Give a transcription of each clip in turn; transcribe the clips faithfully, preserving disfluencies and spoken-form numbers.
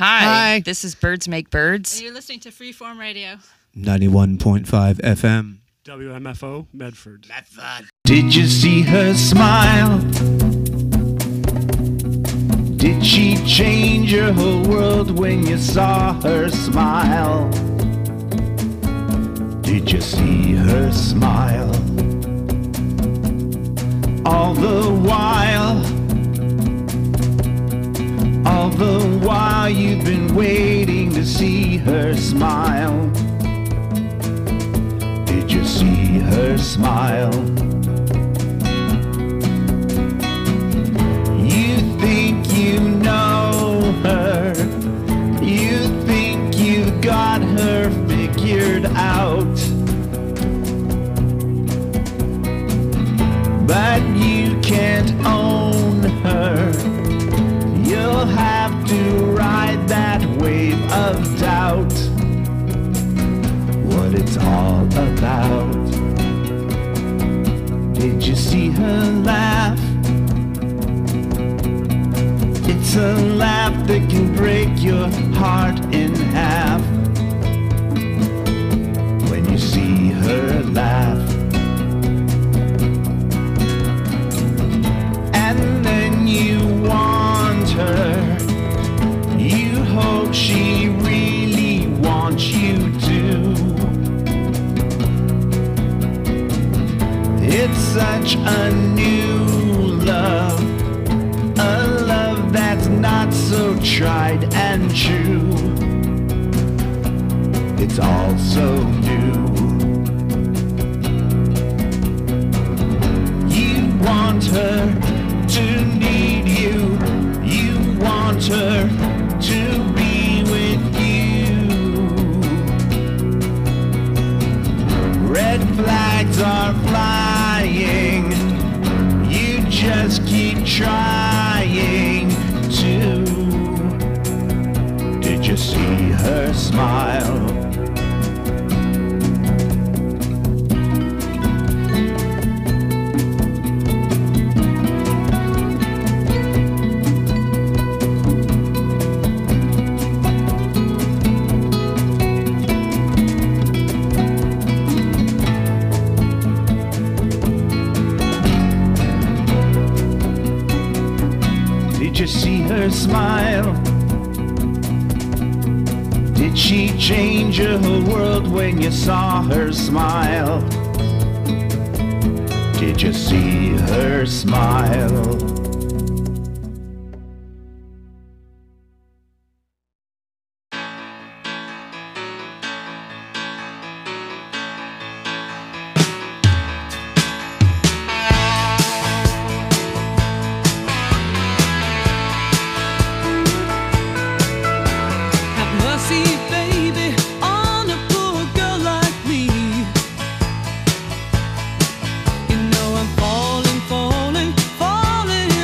Hi. Hi. This is Birds Make Birds. And you're listening to Freeform Radio. ninety-one point five F M. W M F O, Medford. Medford. Did you see her smile? Did she change your whole world when you saw her smile? Did you see her smile? All the while, all the while you've been waiting to see her smile. Did you see her smile? You think you know her, you think you got her figured out, but you can't own her. You'll have to ride that wave of doubt. What it's all about. Did you see her laugh? It's a laugh that can break your heart in half. When you see her laugh, and then you want her, you hope she really wants you to. It's such a new love, a love that's not so tried and true. It's all so new. You want her to need you, you want her to be with you. Red flags are flying, you just keep trying to. Did you see her smile? Did you see her smile? Did she change your whole world when you saw her smile? Did you see her smile? Have mercy, baby, on a poor girl like me. You know I'm falling, falling, falling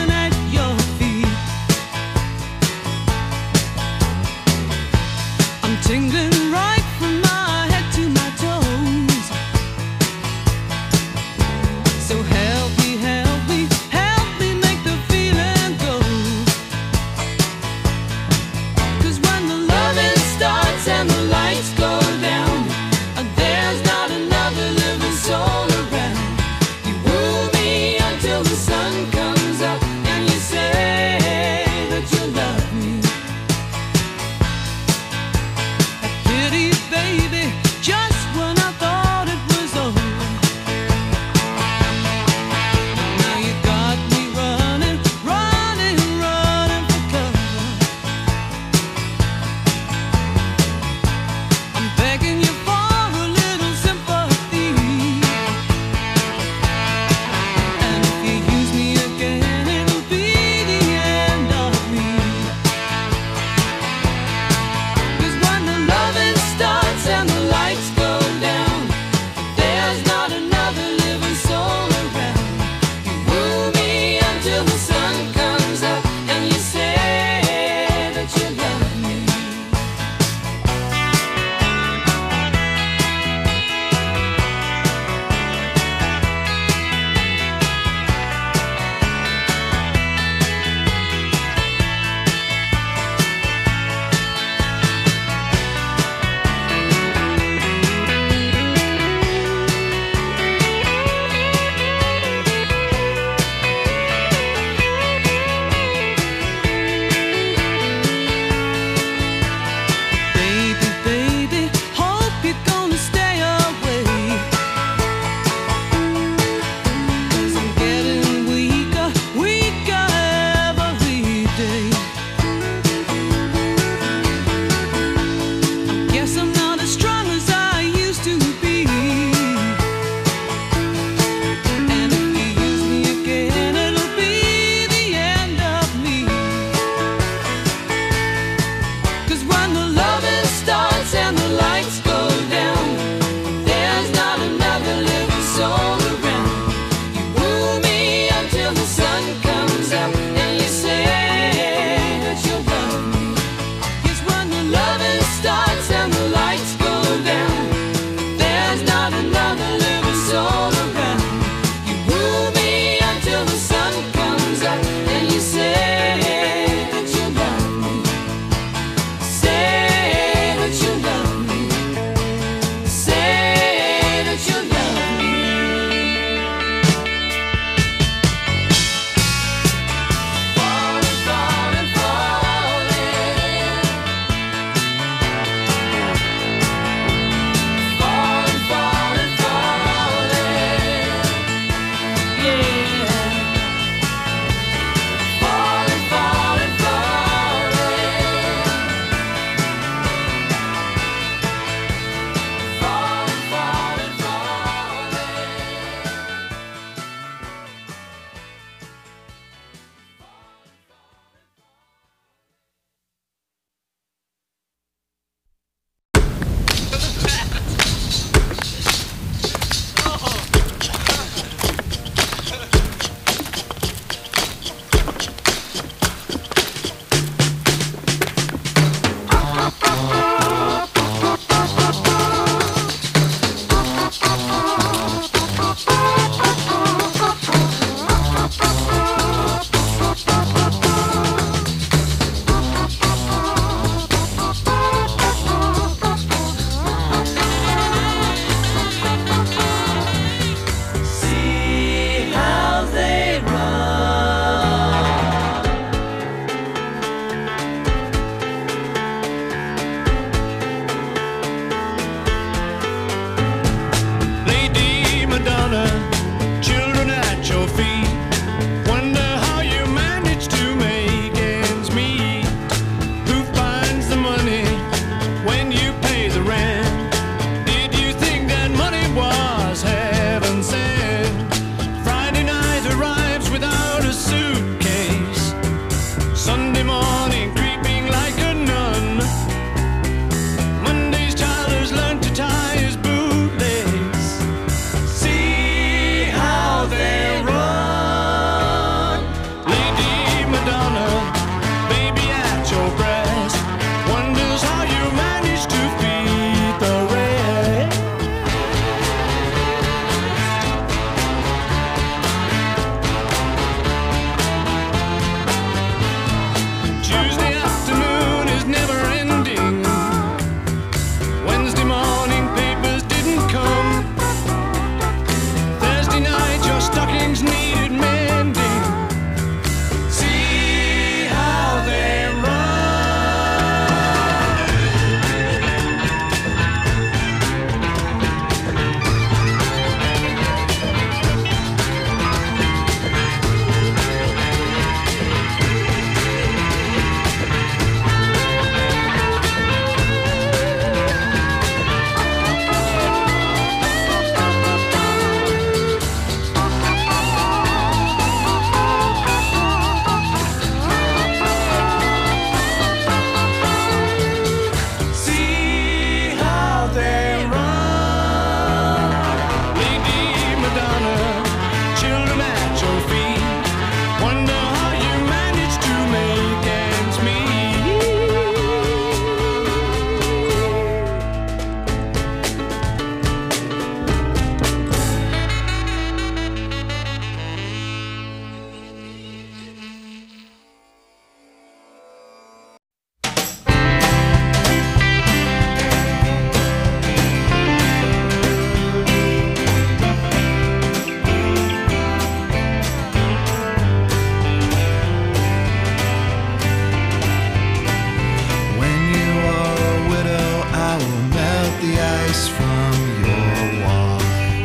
ice from your wall.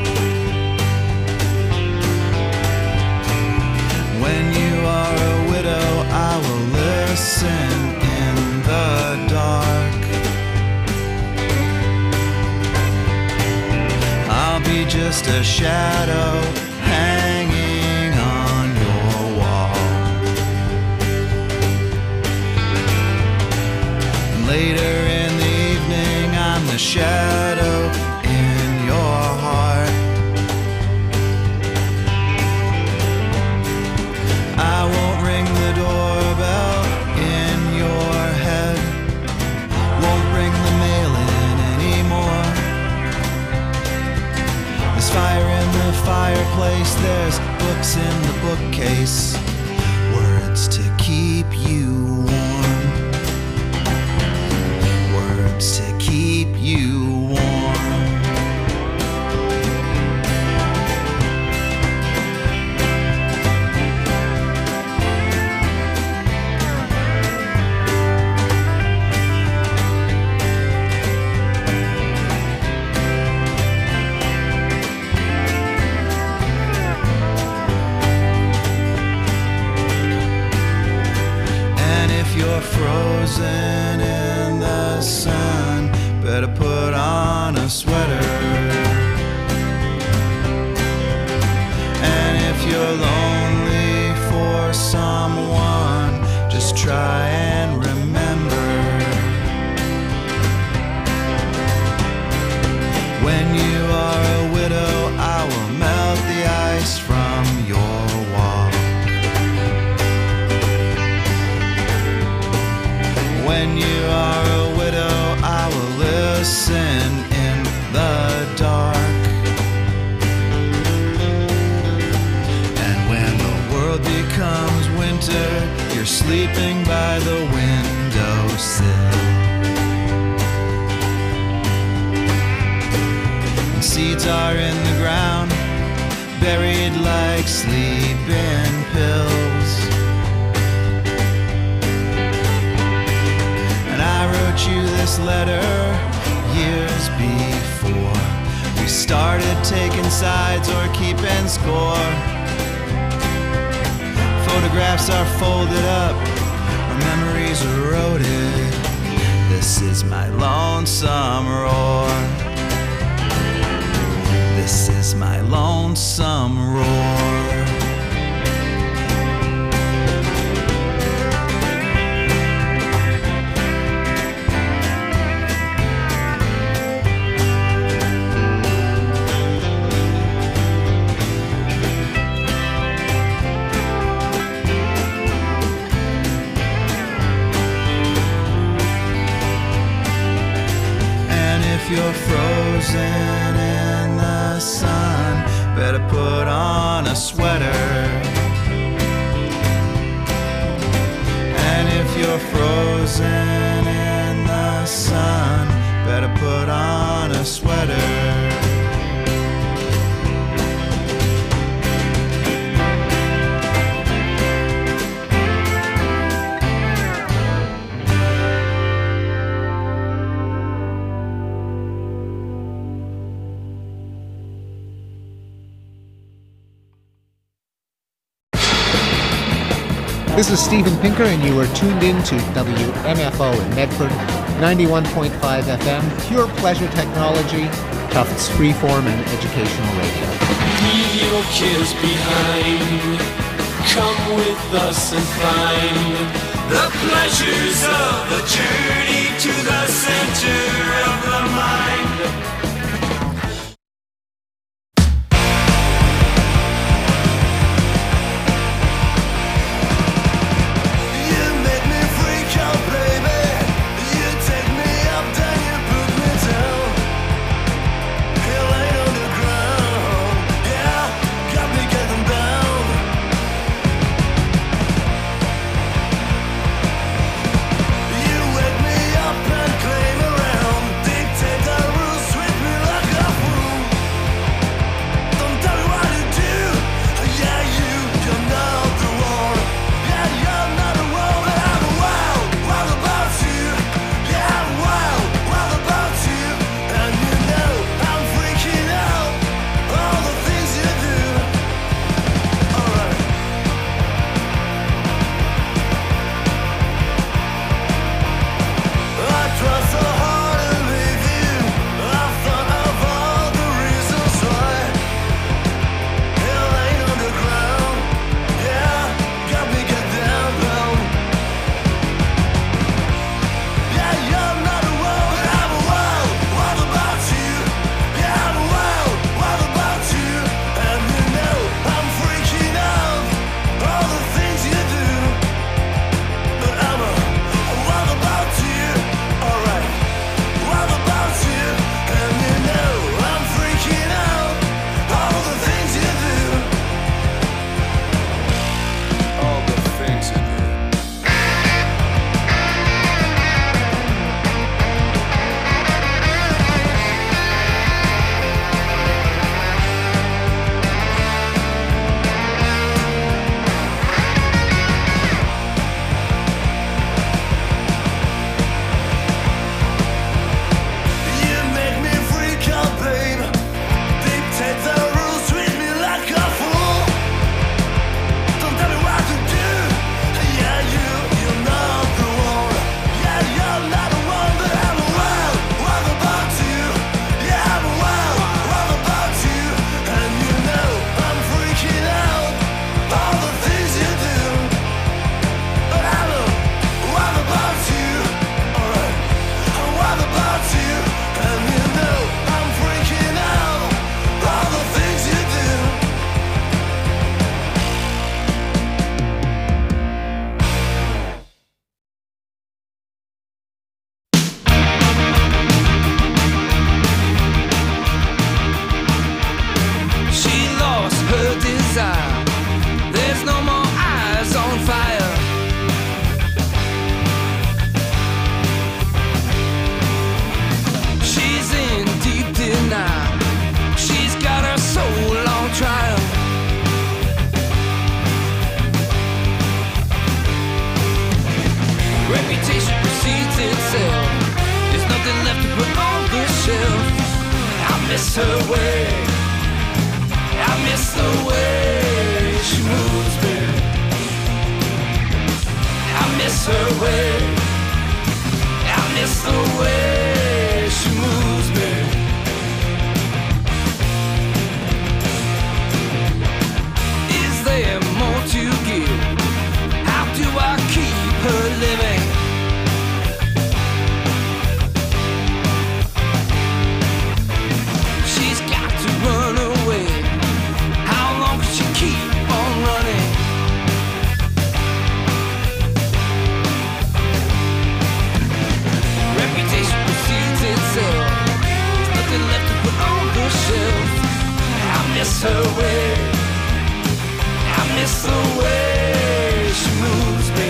When you are a widow, I will listen in the dark. I'll be just a shadow hanging on your wall. Later in the evening, I'm the shadow in your heart. I won't ring the doorbell in your head, won't bring the mail in anymore. There's fire in the fireplace, there's books in the bookcase, words to keep you warm, words to keep you warm. Frozen in the sun, better put on a sweater. And if you're lonely for someone, just try and remember, when you are a widow, I will melt the ice from your wall. When you are a widow, I will listen in the dark. And when the world becomes winter, you're sleeping by the windowsill. And seeds are in the ground, buried like sleeping pills. I wrote you this letter years before we started taking sides or keeping score. Photographs are folded up, our memories eroded. This is my lonesome roar. This is my lonesome roar. If you're frozen in the sun, better put on a sweater. And if you're frozen in the sun, better put on a sweater. This is Steven Pinker, and you are tuned in to W M F O in Medford, ninety-one point five F M, pure pleasure technology, Tufts freeform and educational radio. Leave your kids behind. Come with us and find the pleasures of the journey to the center of the mind. You wake me up and claim around, dictate the rules with miss her way. I miss the way she moves me. I miss her way. I miss the way she moves me. Is there more to give? How do I keep her living? She's got to run away. How long can she keep on running? Reputation precedes itself. There's nothing left to put on the shelf. I miss her way. I miss the way she moves me.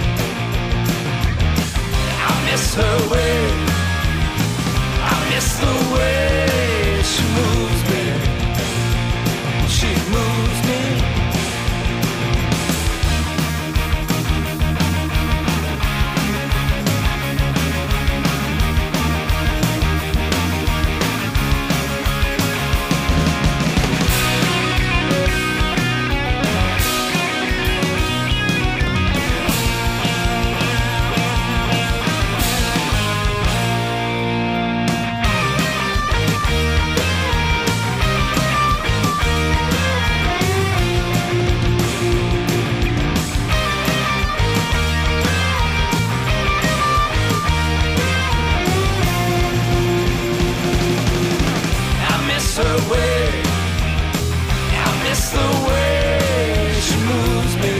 I miss her way. I miss the way she moves me. She moves me. Her way. I miss the way she moves me.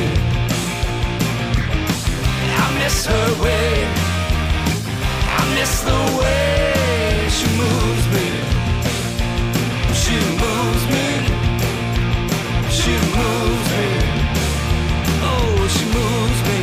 I miss her way. I miss the way she moves me. She moves me. She moves me. Oh, she moves me.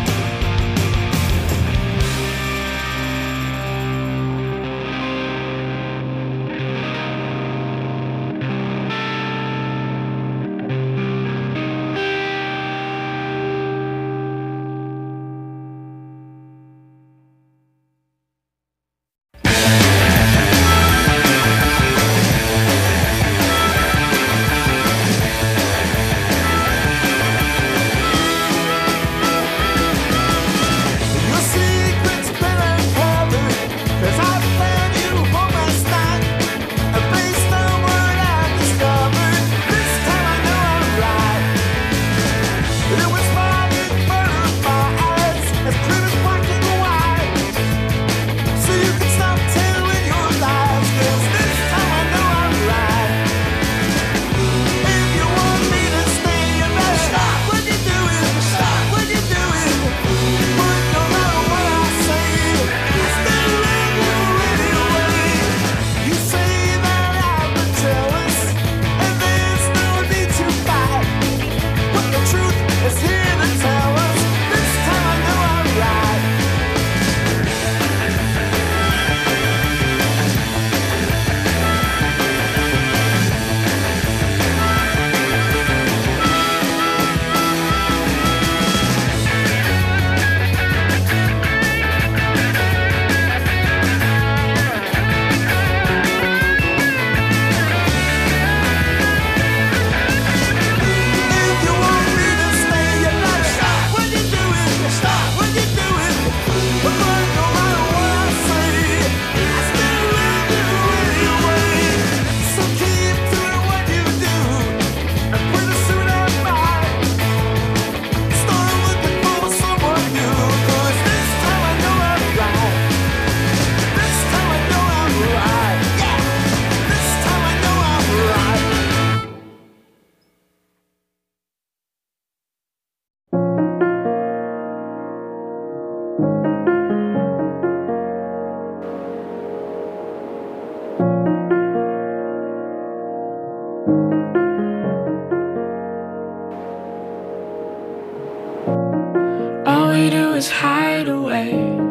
All we do is hide away.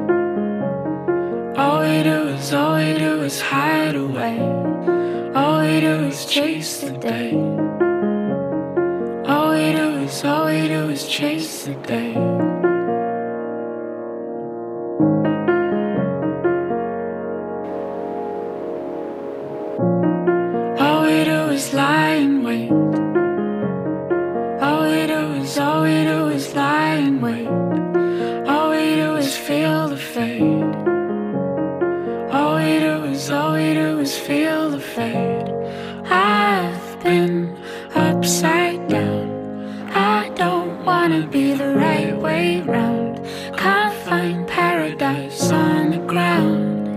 All we do is, all we do is hide away. All we do is chase the day. All we do is, all we do is chase the day. Thank you. is lie in wait. All we do is, all we do is lie and wait. All we do is feel the fade. All we do is, all we do is feel the fade. I've been upside down. I don't wanna be the right way round. Can't find paradise on the ground.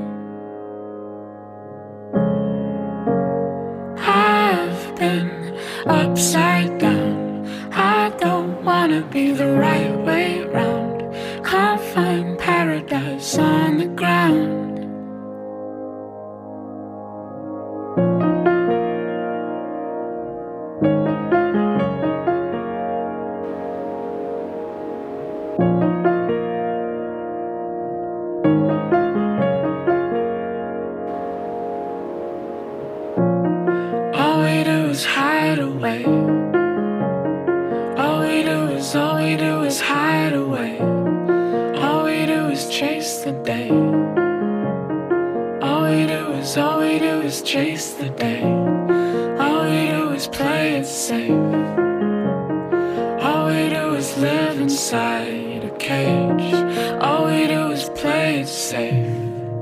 I've been upside down. I don't wanna be the right way round. Can't find paradise on the ground. All we do is hide away. All we do is, all we do is hide away. All we do is chase the day. All we do is, all we do is chase the day. All we do is play it safe. All we do is live inside a cage. All we do is play it safe.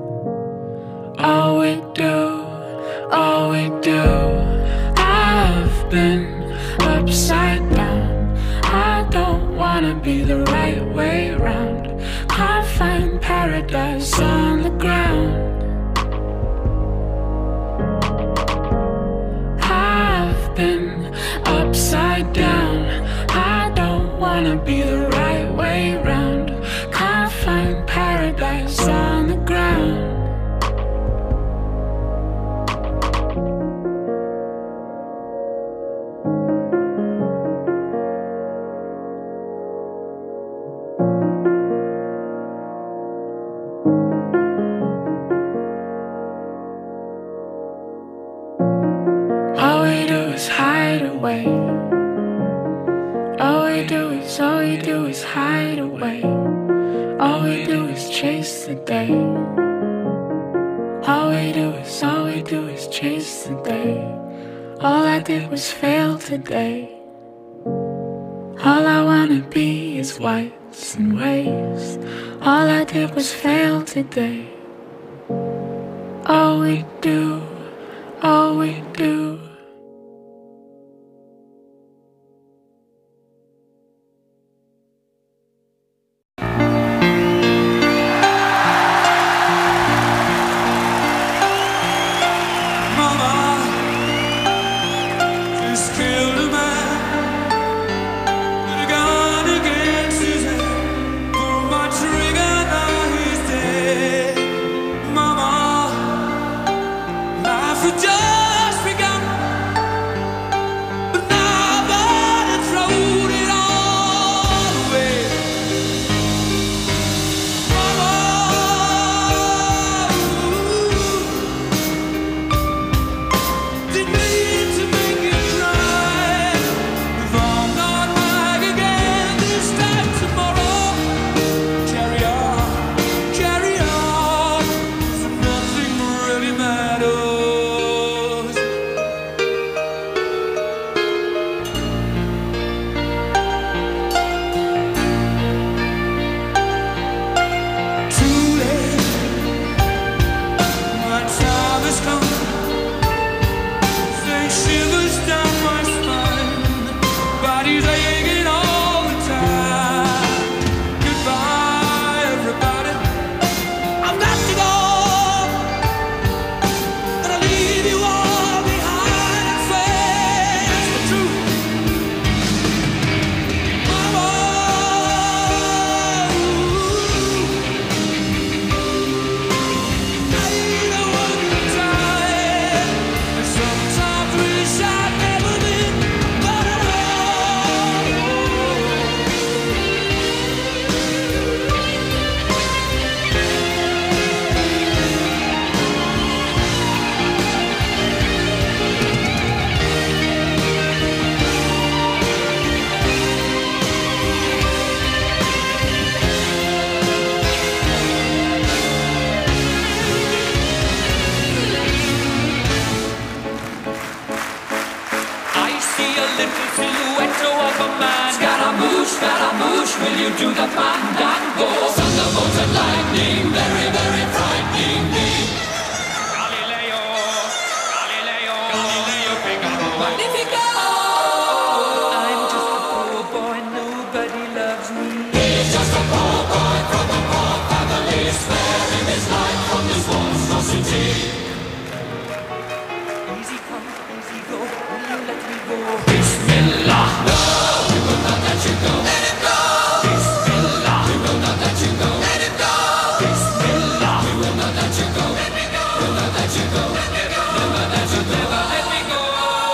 All we do, all we do. I've been upside down. I don't wanna be the right way round. Can't find paradise on the ground. I've been upside down. I don't wanna be the right way round. Can't find paradise on the ground. All we do is hide away. All we do is, all we do is hide away. All we do is chase the day. All we do is, all we do is chase the day. All I did was fail today. All I wanna be is whites and waves. All I did was fail today. All we do, all we do. Just begun. Superman. Scaramouche, Scaramouche, will you do the fandango? Thunderbolts and lightning, very, very frightening me. Galileo, Galileo, Galileo Figaro. Magnifico! I'm just a poor boy, nobody loves me. He's just a poor boy from a poor family, sparing his life from this monstrosity. Easy come, easy go, will you let me go? Bismillah, no, we will not let you go. Let him go! Bismillah, we will not let you go. Let him go! Bismillah, we will not let you go. Let me go! We'll not let you go. Let me go! Never let you go. Never let me go.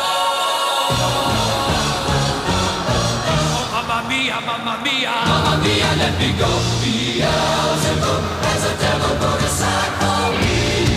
Oh, mamma mia, mamma mia, mamma mia, let me go. Beelzebub has a devil put aside for me.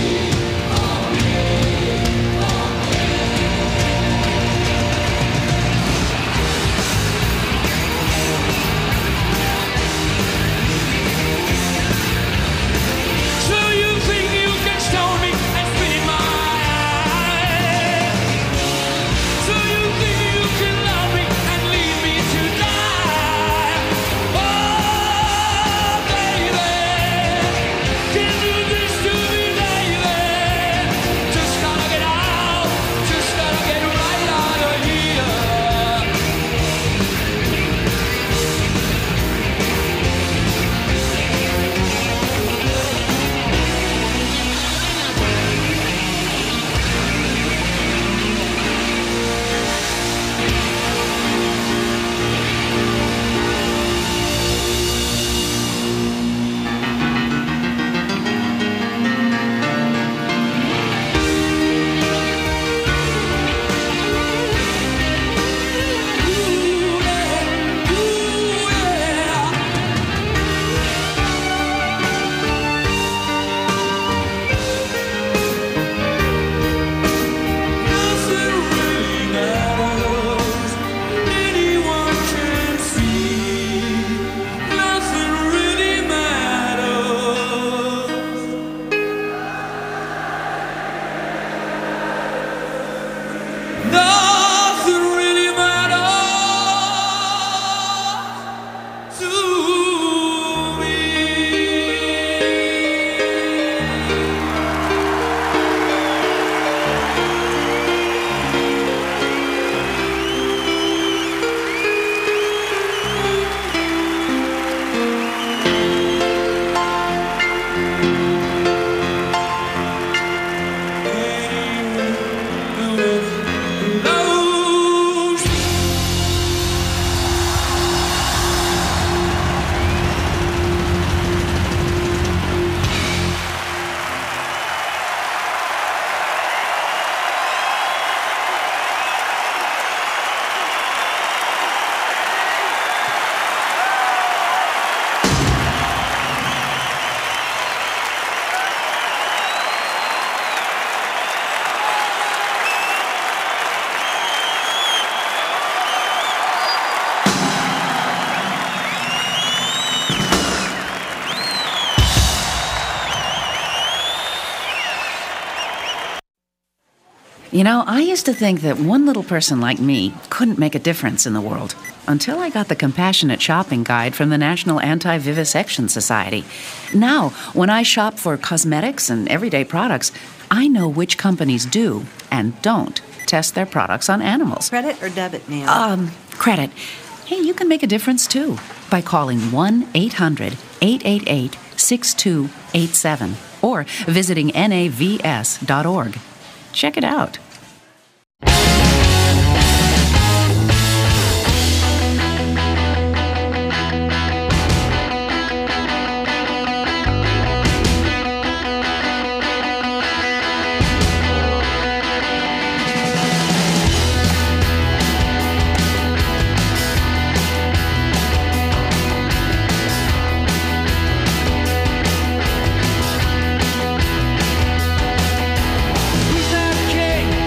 You know, I used to think that one little person like me couldn't make a difference in the world until I got the Compassionate Shopping Guide from the National Anti-Vivisection Society. Now, when I shop for cosmetics and everyday products, I know which companies do and don't test their products on animals. Credit or debit, Neil? Um, credit. Hey, you can make a difference, too, by calling one eight hundred eight eight eight six two eight seven or visiting N A V S dot org. Check it out. Who's that king?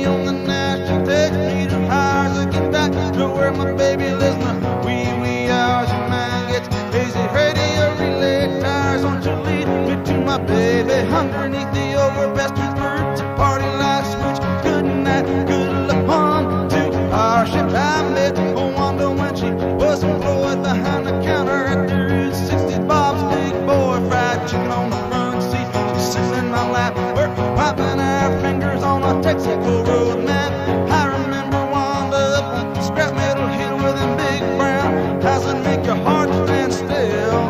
on the Nash. She takes me to higher to get back to where my baby lives. My wee wee hours, your mind gets hazy. Radio relay tires, won't you lead me to my baby? Underneath the overbasket birds, a party light switch. Good night, good luck on to our ship. I met Wanda when she was employed behind the counter at the Route sixty. Bob's big boy, fried chicken on the front seat. She's sitting in my lap, we're wiping our fingers on a Texaco road map. I remember Wanda up on scrap metal hill with them big brown. How's it make your heart stand still?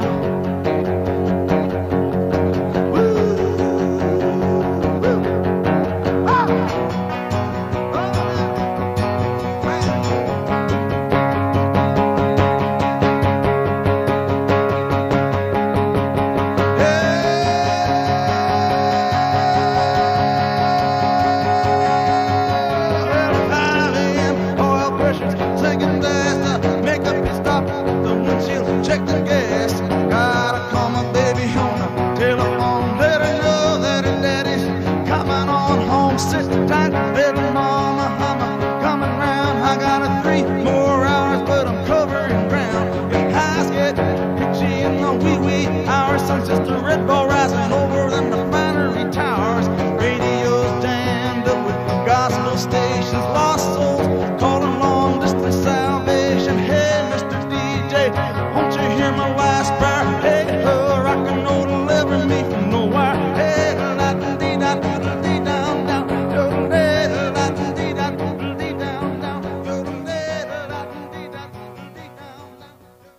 Check the gas. Gotta call my baby on the telephone. Let her know that her daddy's coming on home. Sit tight, little mama, I'm coming round. I got a three more hours, but I'm covering ground. If eyes get itchy in the wee wee hours, sun's just a red ball rising over them refinery towers. Radio's jammed up with gospel stations, lost souls calling long distance salvation. Hey, Mister D J, won't you hear my last prayer? Hey, her rock and roll deliver me from nowhere. Hey, da da dee da dee down down, yo da da dee da dee down down, yo da da dee da dee down down.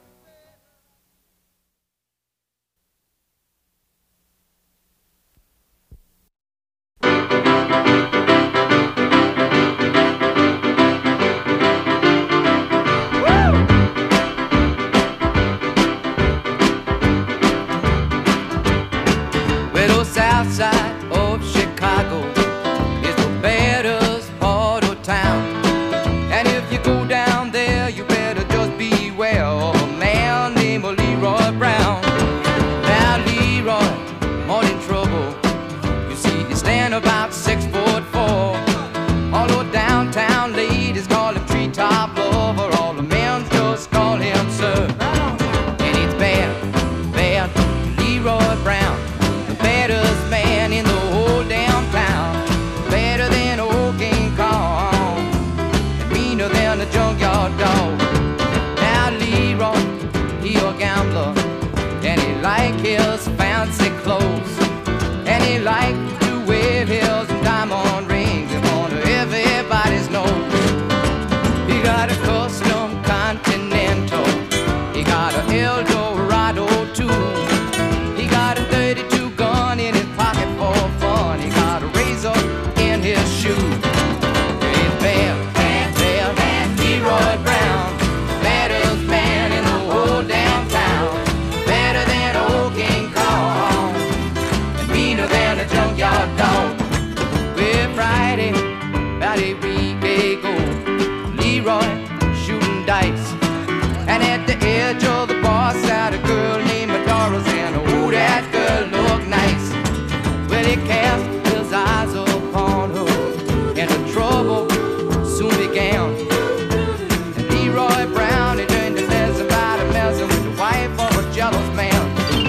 Well, the south side of Chicago is the baddest part of town. And if you go down there, you better just beware of a man named Leroy Brown. Now, Leroy, more in trouble. You see, he stand about six foot four. All the downtown ladies call him treetop lover. All the men just call him sir. And it's bad, bad, Leroy Brown. The baddest man in the whole damn town. Better than old King Kong, and meaner than a junkyard dog. Now Leroy, he a gambler, and he like his fancy clothes, and he like to wear his diamond rings in front of everybody's nose. He got a custom Continental, he got a Eldorado too. He got a thirty-two gun in his pocket for fun. He got a razor in his shoe. It's bad, bad, bad, bad, Leroy Brown. Baddest man in the whole damn town. Better than old King Kong, and meaner than a junkyard dog. Well, Friday, about a week ago, Leroy shooting dice, and at the edge of the bar sat a girl named Doris, and oh, that girl looked nice. Well, he cast his eyes upon her, and the trouble soon began. And Leroy Brown, he turned to messing about and messing with the wife of a jealous man.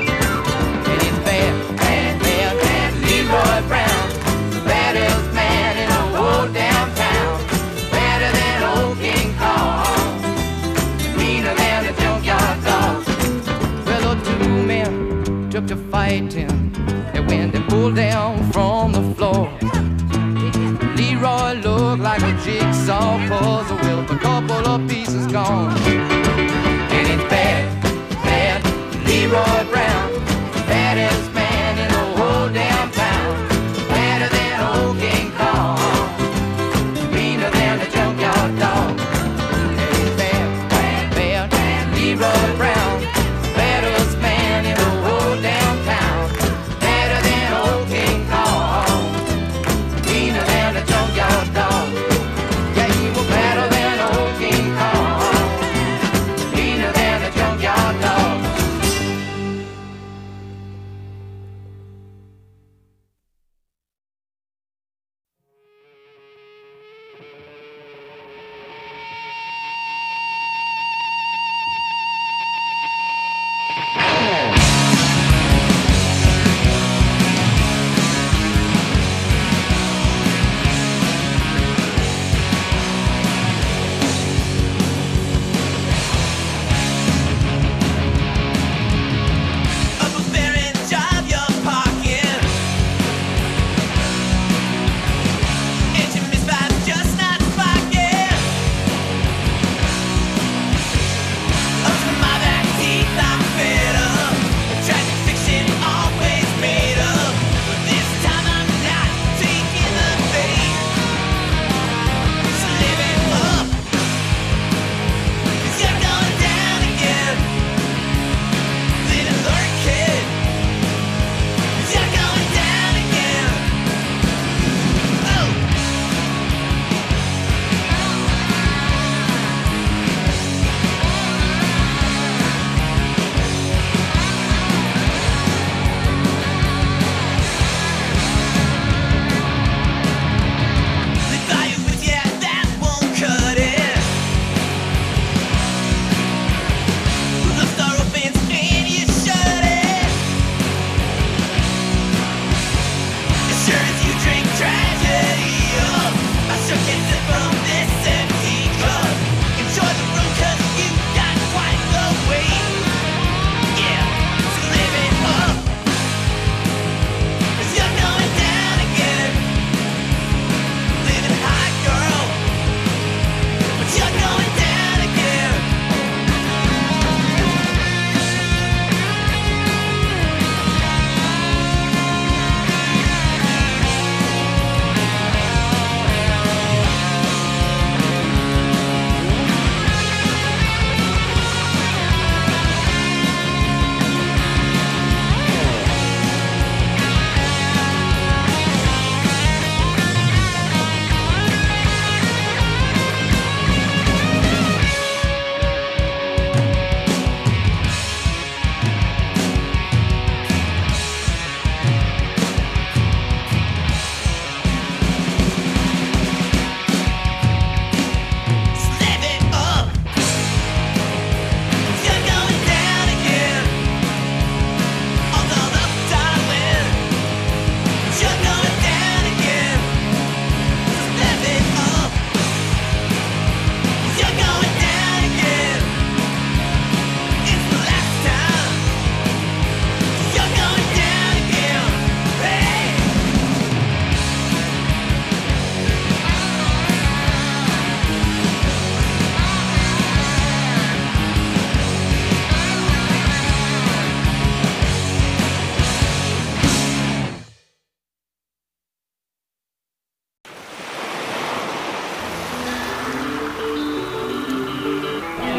And it's bad, bad, bad, bad, Leroy Brown. The baddest man in the whole damn town. Better than old King Kong, meaner than a junkyard dog. Well, the two men took to fighting, and when they pulled down from the floor, Leroy looked like a jigsaw puzzle with a couple of pieces gone. And it's bad, bad, Leroy Brown, baddest man in the whole damn town. Better than old King Kong, meaner than a junkyard dog. And it's bad, bad, bad, bad, Leroy Brown, baddest man in the whole damn town. Better than old King Kong, meaner than a junkyard dog. Yeah, he was better than old King Kong, meaner than a junkyard dog.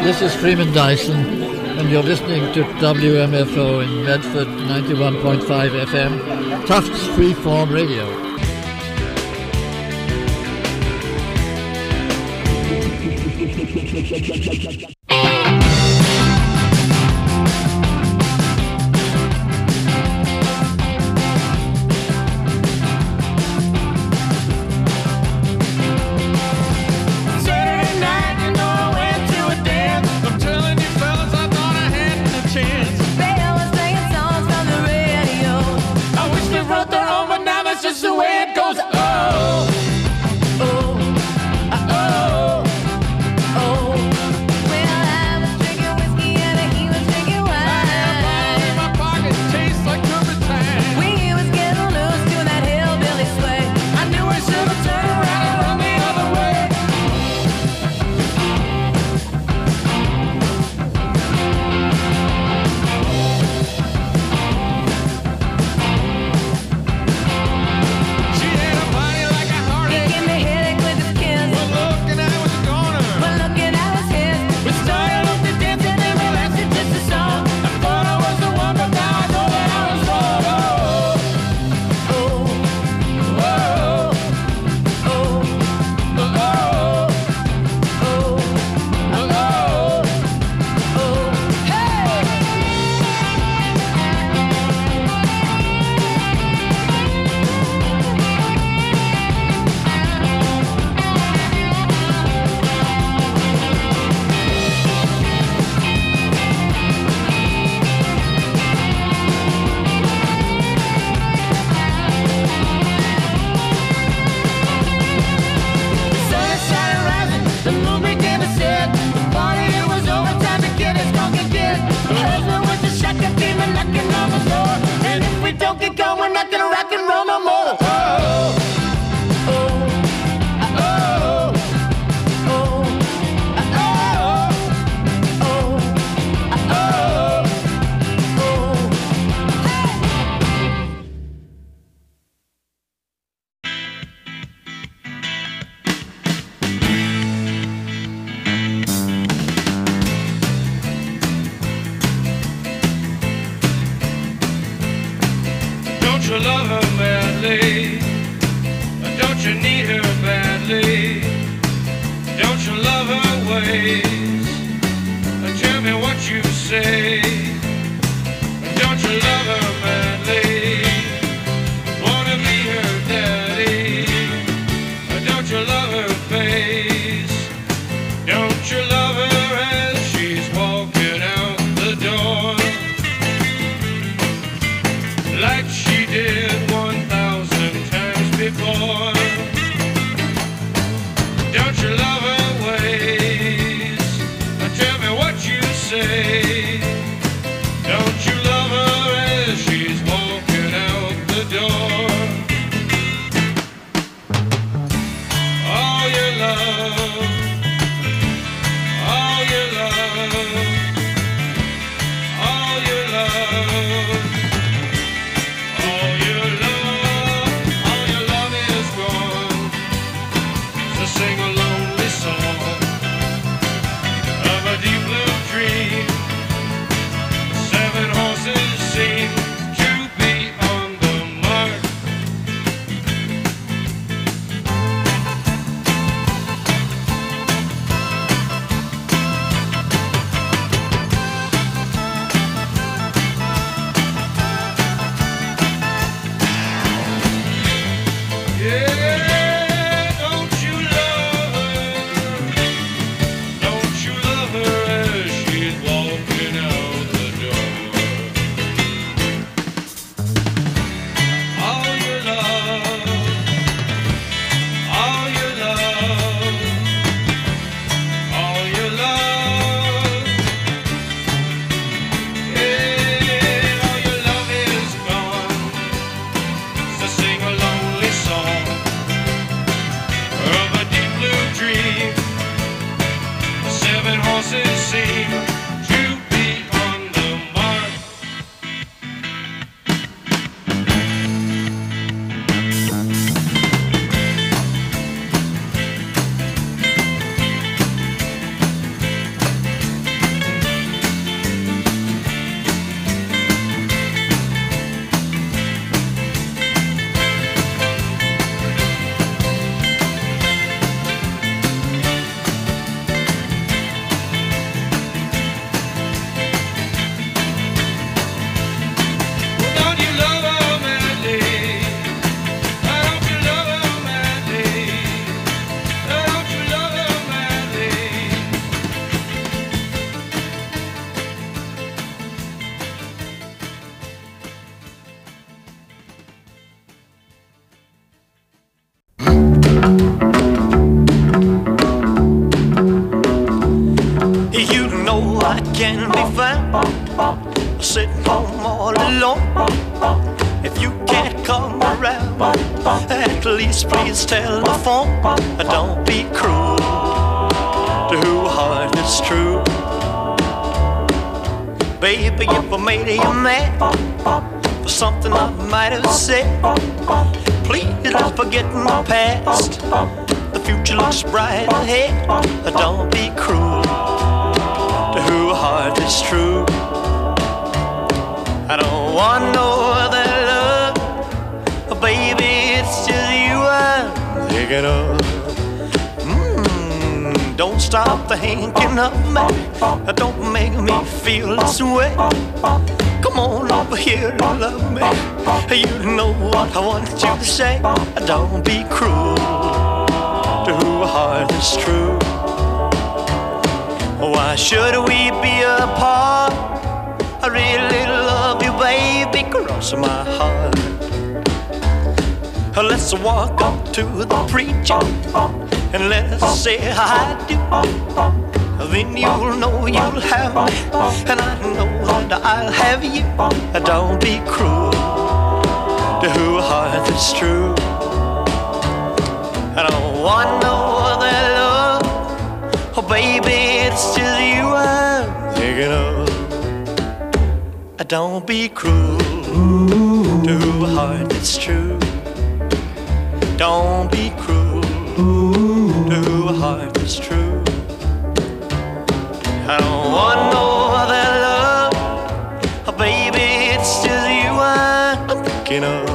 This is Freeman Dyson, and you're listening to W M F O in Medford, ninety-one point five F M, Tufts Freeform Radio. Just the way it goes. Oh, oh, oh, oh. Well, I was drinking whiskey and he was drinking wine. I had a bottle in my pocket, tastes like turpentine. We was getting loose doing that hillbilly sway. I knew I should have turned around and run the other way. Don't you love her madly? Don't you need her badly? Don't you love her ways? Tell me what you say. Don't you love her madly? Wanna be her daddy? Don't you love her face? Don't you love her as she's walking out the door? Like she did one thousand times before. Don't you love her ways? Tell me what you say. Don't you love her as she's walking out the door? All your love, all your love, all your love. Sing a lonely song of a deep blue dream. Seven horses seem to be on the mark. Yeah, don't you love her? I can be found sitting home all alone. If you can't come around, at least please telephone. Don't be cruel to who heart is true. Baby, if I made you mad for something I might have said, please let's forget the past. The future looks bright ahead. Don't be cruel to who heart is true. I don't want no other love, baby, it's just you I'm thinking of. Mm, don't stop thinking of me, don't make me feel this way. Come on over here and love me, you know what I want you to say. Don't be cruel to who heart is true. Why should we be apart? I really love you, baby, cross my heart. Let's walk up to the preacher and let's say I do. Then you'll know you'll have me, and I know that I'll have you. Don't be cruel to who heart is true. I don't want no other love, oh baby, it's just you I'm thinking of. Don't be cruel to who heart is true. Don't be cruel to who heart is true. I don't want no other love, oh baby, it's just you I'm thinking of.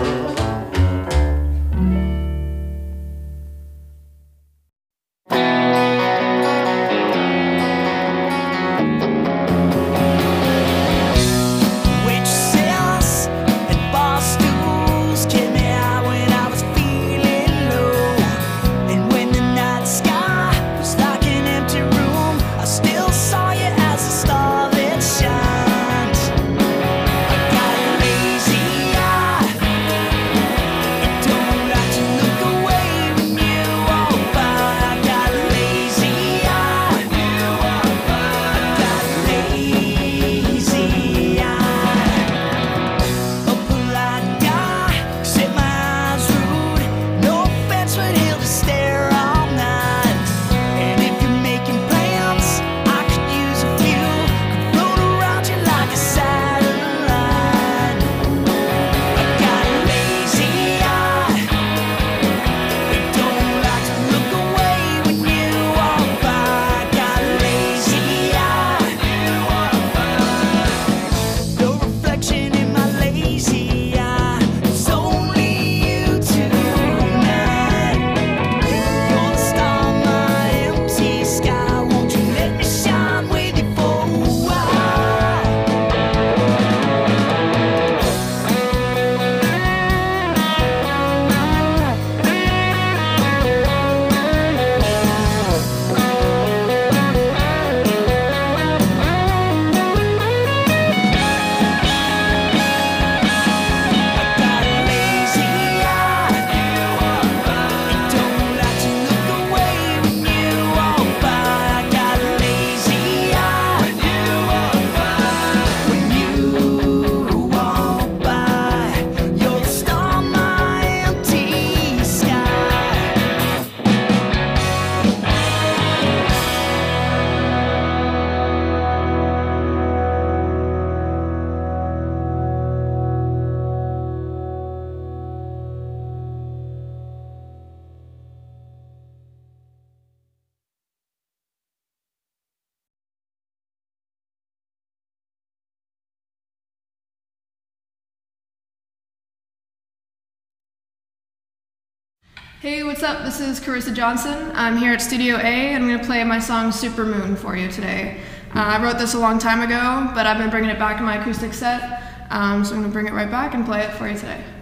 Hey, what's up? This is Carissa Johnson. I'm here at Studio A and I'm going to play my song Supermoon for you today. Uh, I wrote this a long time ago, but I've been bringing it back in my acoustic set, um, so I'm going to bring it right back and play it for you today.